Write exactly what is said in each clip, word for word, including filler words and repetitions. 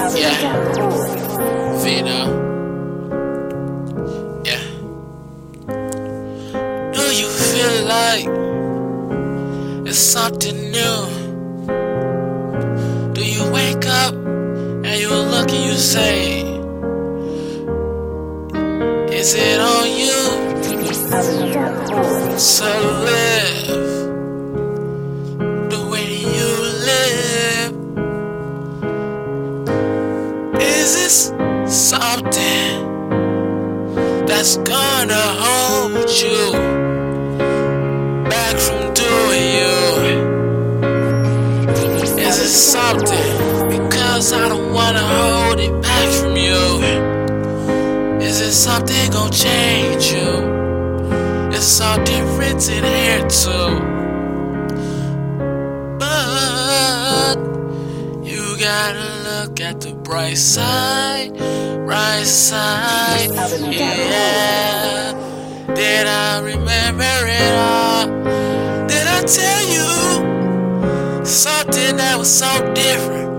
Yeah, Vino. Yeah. Do you feel like it's something new? Do you wake up and you look and you say, is it on you to live the way you live? Is this something that's gonna hold you back from doing you? Is it something because I don't wanna hold it back from you? Is it something gonna change you? It's all different in here too, but you gotta look at the bright side, right side. Yeah, did I remember it all? Did I tell you something that was so different?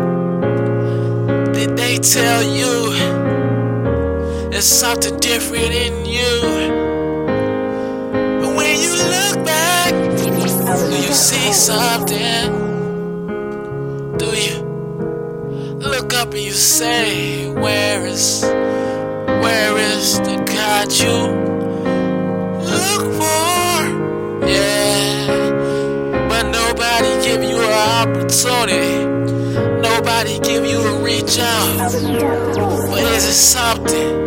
Did they tell you there's something different in you? But when you look back, do you see something? Do you look up and you say, where is, where is the God you look for? Yeah, but nobody give you an opportunity. Nobody give you a reach out. But is it something?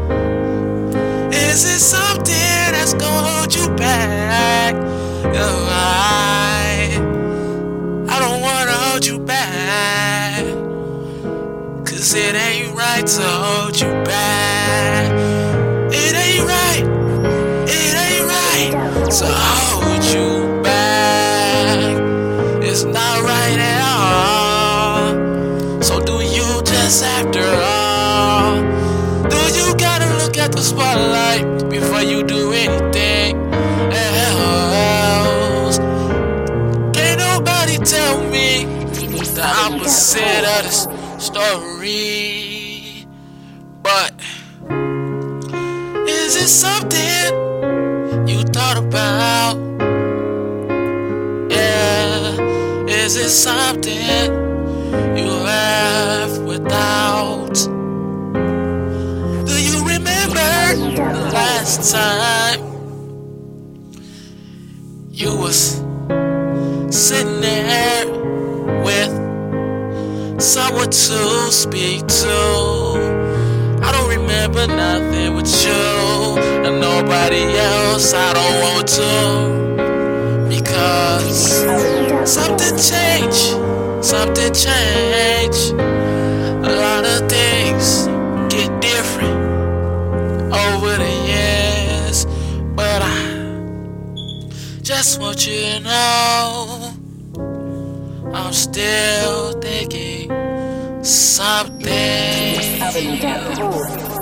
Is it something that's gonna hold you back? Oh, I, I don't wanna hold you back, 'cause it ain't right to hold you back. It ain't right, it ain't right to hold you back. It's not right at all. So do you just after all? Do you gotta look at the spotlight before you do anything else? Can't nobody tell me the opposite of this story. But is it something you thought about? Yeah, is it something you left without? Do you remember the last time you was sitting there with someone to speak to? I don't remember nothing with you and nobody else. I don't want to, because something changed. Something changed. A lot of things get different over the years, but I just want you to know I'm still thinking something.